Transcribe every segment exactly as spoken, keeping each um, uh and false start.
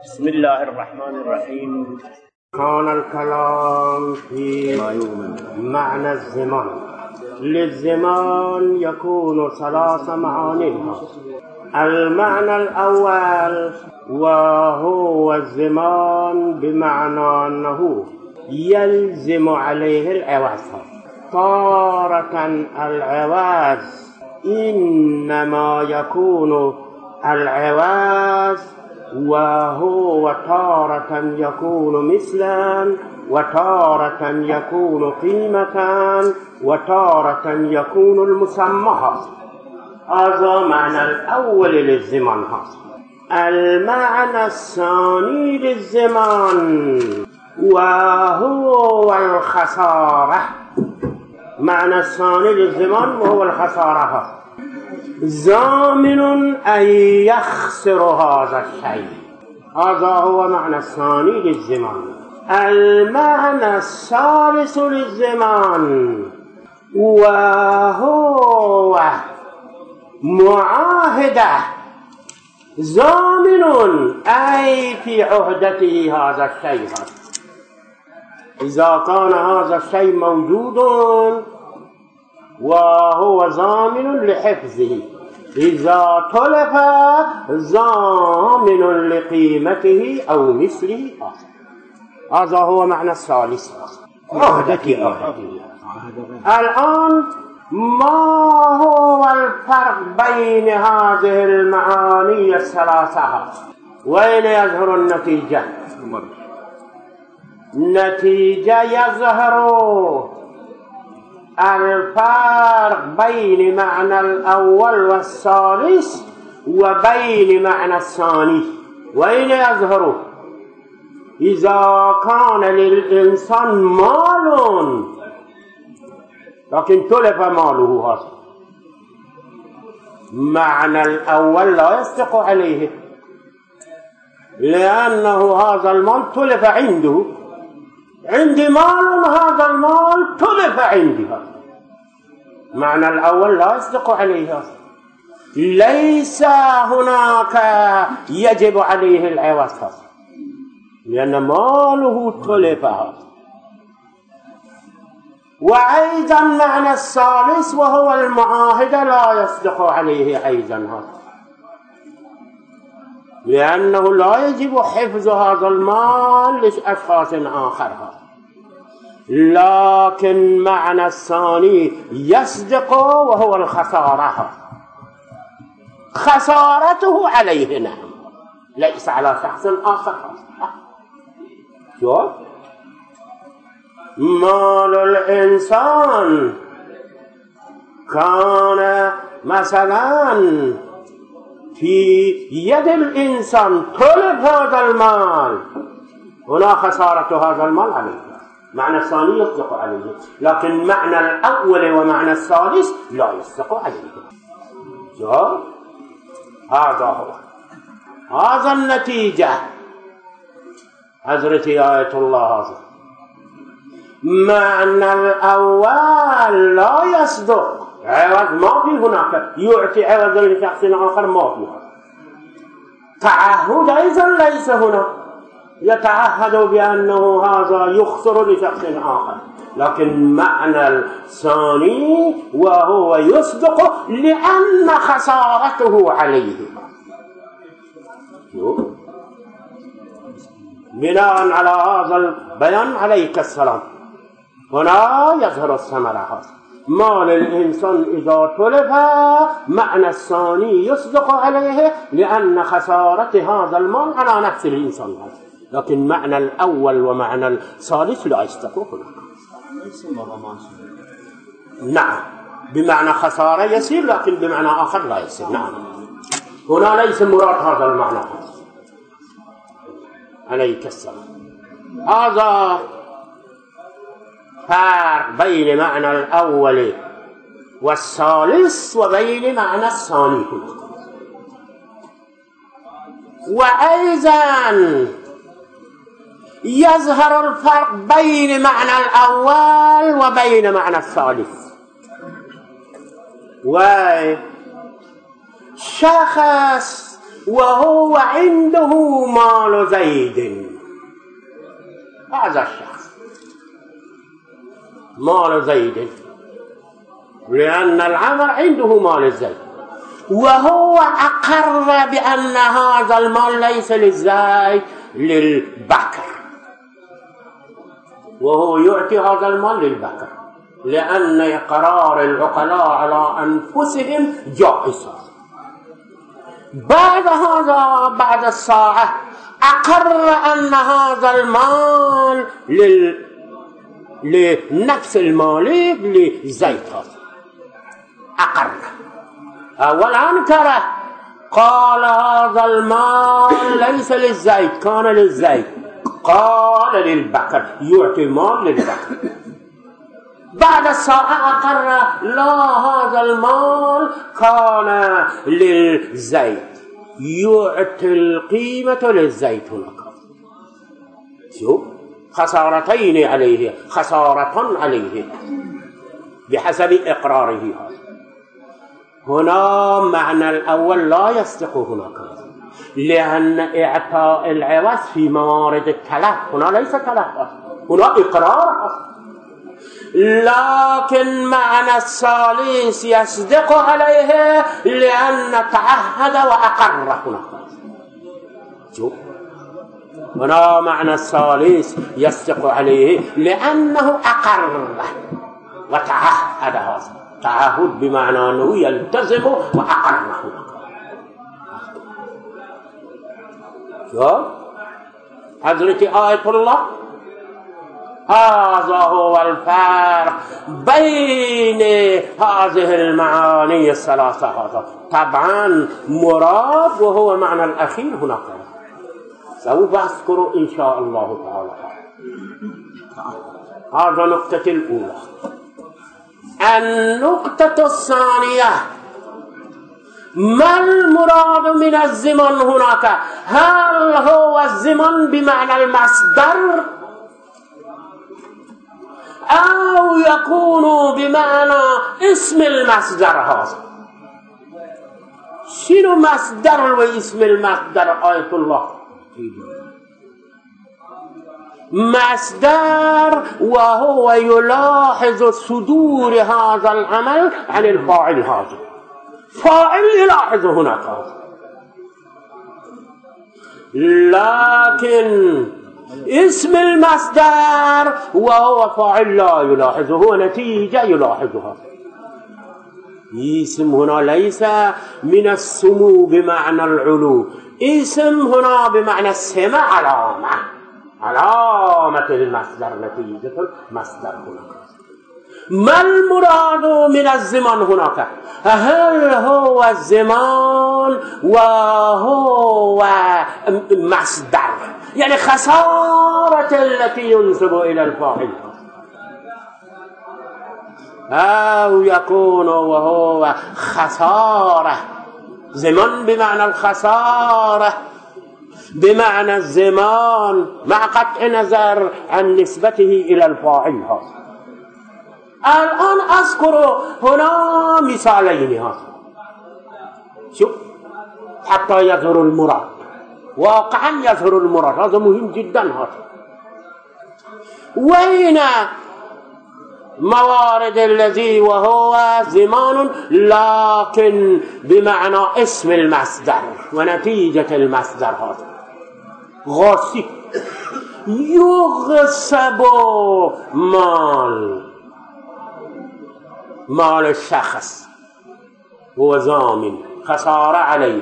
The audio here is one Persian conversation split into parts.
بسم الله الرحمن الرحيم. كان الكلام في معنى الزمان. للزمان يكون ثلاث معاني. المعنى الأول وهو الزمان بمعنى أنه يلزم عليه العوض. تارة العوض إنما يكون العوض وهو تارة يكون مثلا، وتارة يكون قيمة، وتارة يكون المسمى. هذا معنى الأول للزمان. المعنى الثاني للزمان وهو الخسارة. معنى الثاني للزمان وهو الخسارة. زامن أن يخسر هذا الشيء. هذا هو معنى الثاني للزمان. المعنى الثالث للزمان وهو معاهدة. زامن أي في عهدته هذا الشيء. إذا كان هذا الشيء موجود وهو ضامن لحفظه، إذا تلف ضامن لقيمته أو مثله. هذا هو معنى الثالث، عهدتي عهدتي. الآن ما هو الفرق بين هذه المعاني الثلاثة؟ وين يظهر النتيجة؟ نتيجة يظهر الفرق بين معنى الأول والثالث وبين معنى الثاني. وين يظهر؟ إذا كان للإنسان مال لكن تلف ماله، هذا معنى الأول لا يصدق عليه، لأنه هذا المال تلف عنده. عندي مال، هذا المال تلف عندي. معنى الأول لا يصدق عليه. ليس هناك يجب عليه العوض لأن ماله تلف. وأيضا معنى الثالث وهو المعاهدة لا يصدق عليه أيضا هذا، لأنه لا يجب حفظ هذا المال لأشخاص آخر. لكن معنى الثاني يصدق وهو الخسارة. خسارته عليه، نعم، ليس على شخص آخر. شوف، مال الإنسان كان مثلا في يد الإنسان، تلف هذا المال، هنا خسارة هذا المال عليه. معنى الثاني يصدق عليه، لكن معنى الأول ومعنى الثالث لا يصدق عليه. شوف، هذا هو، هذا النتيجة. حضرت آية الله هذا معنى الأول لا يصدق، عوض ما في هناك، يعطي عوضا لشخص آخر ما فيها. تعهد أيضا ليس هنا، يتعهد بأنه هذا يخسر لشخص آخر. لكن معنى الثاني وهو يصدق لأن خسارته عليه. بناء على هذا البيان عليك السلام، هنا يظهر الثمرة. مال الإنسان إذا تلف معنى الثاني يصدق عليه لأن خسارة هذا المال على نفس الإنسان، لكن معنى الأول ومعنى الثالث لا يصدق هنا. نعم، بمعنى خسارة يصير، لكن بمعنى آخر لا يصير. نعم، هنا ليس مراد هذا المعنى. عليك السلام. هذا فرق بين معنى الأول والثالث وبين معنى الثاني. وأيضا يظهر الفرق بين معنى الأول وبين معنى الثالث. وشخص وهو عنده مال زيد، هذا الشخص مال زيد، لأن العمر عنده مال زيد، وهو أقر بأن هذا المال ليس للزيد للبكر، وهو يعطي هذا المال للبكر، لأن إقرار العقلاء على أنفسهم جائز. بعد هذا بعد الساعة أقر أن هذا المال لل... لنفس المالك لزيد، أقر. أولا أنكره، قال هذا المال ليس للزيد، كان للزيد، قال للبكر، يعطي المال للبكر. بعد الساعة أقر، لا، هذا المال كان للزيد، يعطي القيمة للزيد. هناك شوف، خسارتين عليه، خسارة عليه بحسب إقراره هذا. هنا معنى الأول لا يصدق هناك، لأن إعطاء العوض في موارد التلف، هنا ليس تلف، هنا إقرار. لكن معنى الثالث يصدق عليه لأن تعهد وأقر. هنا شوف، هنا معنى الثالث يصدق عليه لأنه أقر وتعهد. هذا تعهد بمعنى أنه يلتزم وأقر. شوف حضرت آية الله، هذا هو الفرق بين هذه المعاني الثلاثة. هذا طبعا مراد وهو معنى الأخير هناك، سوف أذكر إن شاء الله تعالى. هذا النقطة الأولى. النقطة الثانية، ما المراد من الزمن هناك؟ هل هو الزمن بمعنى المصدر أو يكون بمعنى اسم المصدر؟ هذا شنو مصدر واسم المصدر؟ آية الله مصدر، وهو يلاحظ صدور هذا العمل عن الفاعل. هذا فاعل يلاحظ هناك، لكن اسم المصدر وهو فاعل لا يلاحظه، هو نتيجة يلاحظها. اسم هنا ليس من السمو بمعنى العلو، اسم هنا بمعنى السمع، علامة، علامة المصدر، نتيجة المصدر هناك. ما المراد من الزمان هناك؟ هل هو الزمان وهو مصدر، يعني خسارة التي ينسب إلى الفاعل، أو يكون وهو خسارة، زمان بمعنى الخسارة، بمعنى الزمان مع قطع نظر عن نسبته إلى الفاعل. هذا الآن أذكر هنا مثالين، هذا شوف حتى يظهر المراد، واقعا يظهر المراد، هذا مهم جدا. هذا وين موارد الذي وهو زمان لكن بمعنى اسم المصدر ونتيجة المصدر؟ هذا غاصب، يغصب مال مال الشخص، هو ضامن خسارة عليه،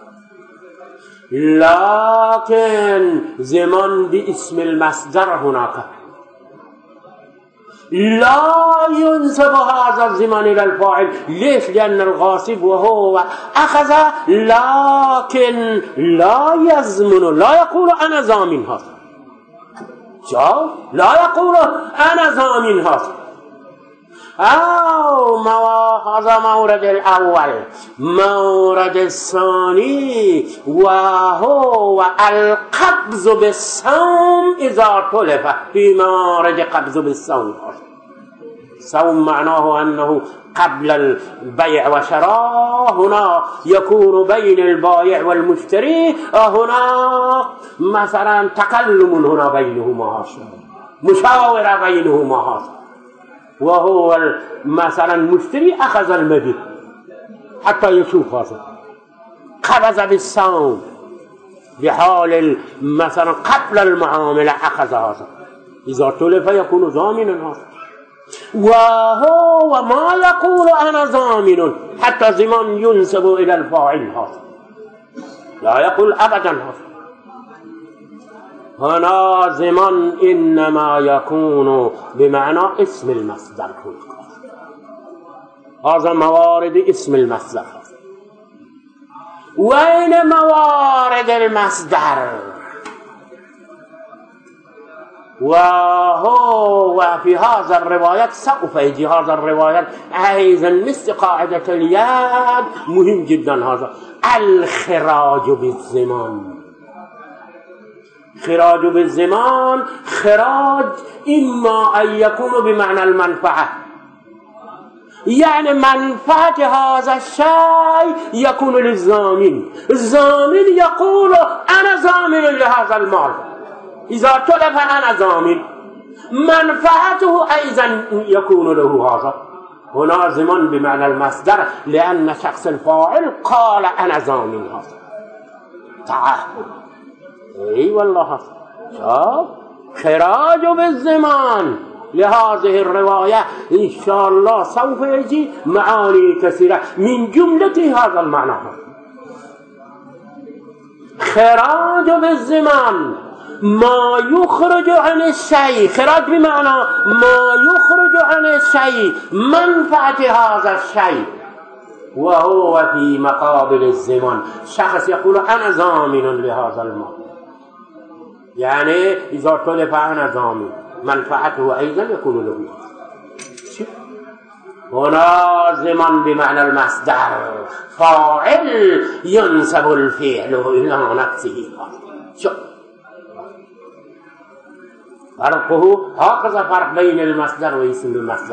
لكن زمان باسم المصدر هناك لا ينسب هذا الزمان إلى الفاعل. ليش؟ لأن الغاصب وهو أخذ لكن لا يزمن، لا يقول أنا ضامن هذا، شوف لا يقول أنا ضامن هذا. أو هذا مورد الأول. مورد الثاني وهو القبض بالصوم إذا طلب، في مورد قبض بالصوم. صوم معناه أنه قبل البيع وشراء، هنا يكون بين البائع والمشتري، هنا مثلا تكلم هنا بينهما، مشاورة بينهما، وهو مثلا المشتري أخذ المبيع حتى يشوف هذا، قبض بالسهم بحال مثلا قبل المعاملة أخذ هذا، إذا تلف يكون ضامنا هذا. وهو ما يقول أنا ضامن حتى ضمان ينسب إلى الفاعل هذا، لا يقول أبدا هذا. هنا ضمان إنما يكون بمعنى اسم المصدر، هذا موارد اسم المصدر. وين موارد المصدر؟ وهو في هذا الروايات سوف يجي هذا الروايات أيضا مثل قاعدة اليد، مهم جدا هذا الخراج بالزمان. خراج بالزمان، خراج إما أن يكون بمعنى المنفعة، يعني منفعة هذا الشيء يكون للضامن، الضامن يقول أنا ضامن لهذا المال، إذا تلف أنا ضامن، منفعته أيضا يكون له هذا. هنا ضمان بمعنى المصدر، لأن شخص الفاعل قال أنا ضامن هذا، تعهد. اي والله شوف خراج بالزمان لهذه الرواية إن شاء الله سوف يجي معاني كثيرة، من جملة هذا المعنى خراج بالزمان، ما يخرج عن الشيء، خراج بمعنى ما يخرج عن الشيء، منفعة هذا الشيء، وهو في مقابل الزمان. شخص يقول أنا ضامن لهذا المال، يعني إذا تلف أنا ضامن، منفعته أيضا يكون له. هنا ضمان بمعنى المصدر، فاعل ينسب الفعل إلى نفسه. شوف فرقه، هكذا فرق بين المصدر واسم المصدر.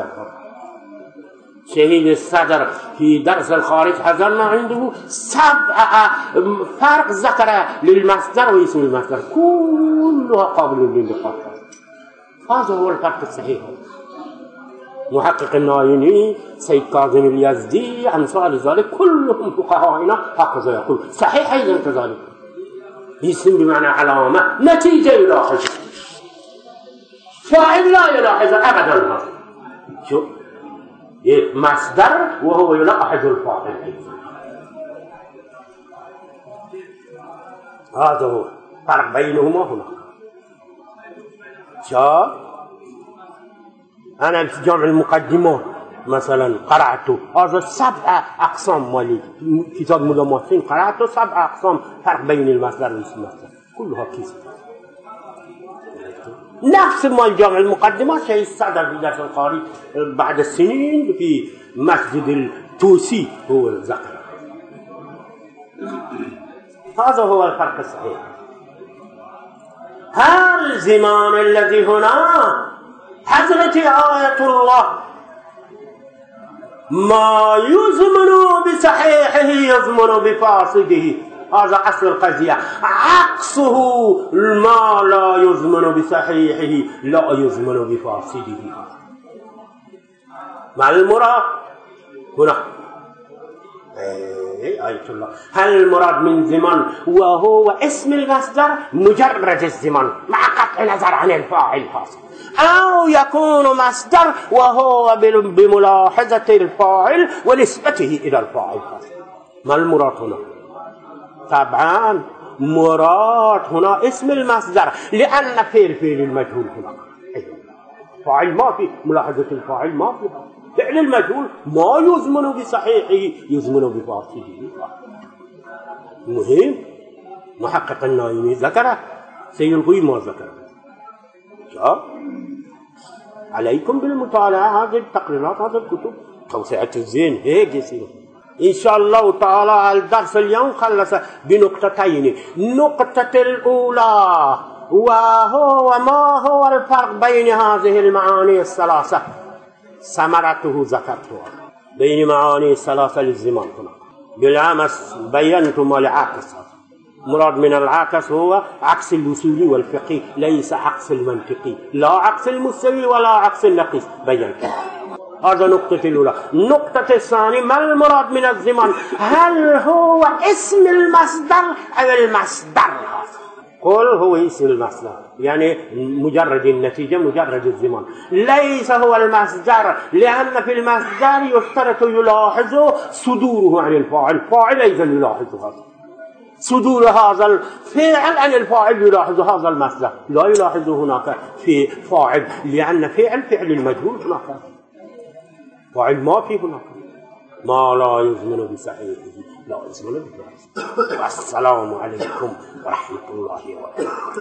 شهيد الصدر في درس الخارج حضرنا عنده سبع فرق ذكر للمصدر واسم المصدر، كلها قابل للنقاش. هذا هو الفرق الصحيح. محقق النايني، سيد كاظم اليزدي، أمثال ذلك كلهم فقهاءنا هكذا يقول. صحيح أيضا كذلك، اسم بمعنى علامة، نتيجة يلاحظ، فاعل لا يلاحظ أبدا. شو مصدر وهو يلاحظ الفاعل. هذا هو فرق بينهما هنا. شو أنا في جمع المقدمات مثلا قرأت هذا سبع أقسام، مالي كتاب ملاماتين قرأت سبع أقسام فرق بين المصدر والاسم المصدر، كلها كيس نفس ما الجامع المقدمات. شيء الصدر في درس القاري بعد السنين في مسجد التوسي هو الذكر. هذا هو الفرق الصحيح. هل الزمان الذي هنا حضرت آية الله ما يزمن بصحيحه يزمن بفاسده، هذا أصل القضية. عكسه ما لا يزمن بصحيحه لا يزمن بفاسده. ما المراد هنا؟ آية الله. هل المراد من زمان وهو اسم المصدر مجرد الزمان مع قطع نظر عن الفاعل فاصل، أو يكون مصدر وهو بملاحظة الفاعل ونسبته إلى الفاعل فاصل؟ ما المراد هنا؟ طبعا مراد هنا اسم المصدر، لأن فعل فعل المجهول هنا فاعل ما في، ملاحظة الفاعل ما في، فعل المجهول ما يزمن بصحيحه يزمن بفاسده. مهم محقق النايمي ذكره، سيلقي ما ذكره. شوف عليكم بالمطالعة هذه التقريرات، هذه الكتب، توسعة الذهن هيك يصير. إن شاء الله تعالى الدرس اليوم خلص بنقطتين. النقطة الأولى وهو ما هو الفرق بين هذه المعاني الثلاثة، ثمرته ذكرتها. بين معاني الثلاثة للزمان هنا. بالأمس بينتم العاكس، مراد من العاكس هو عكس الوصولي والفقهي، ليس عكس المنطقي، لا عكس المستوي ولا عكس النقيس، بينتم. هذا نقطة الأولى. النقطة الثانية، ما المراد من الزمان؟ هل هو اسم المصدر أو المصدر هذا؟ قل هو اسم المصدر، يعني مجرد النتيجة، مجرد الزمان، ليس هو المصدر، لأن في المصدر يشترط يلاحظ صدوره عن الفاعل، الفاعل أيضا يلاحظ هذا صدور هذا الفعل عن الفاعل، يلاحظ هذا المصدر، لا يلاحظ هناك في فاعل، لأن فعل فعل المجهول هناك، فاعل ما في هناك، ما لا يزمن بصحيحه لا يزمن بصحيحه. والسلام عليكم ورحمة الله وبركاته.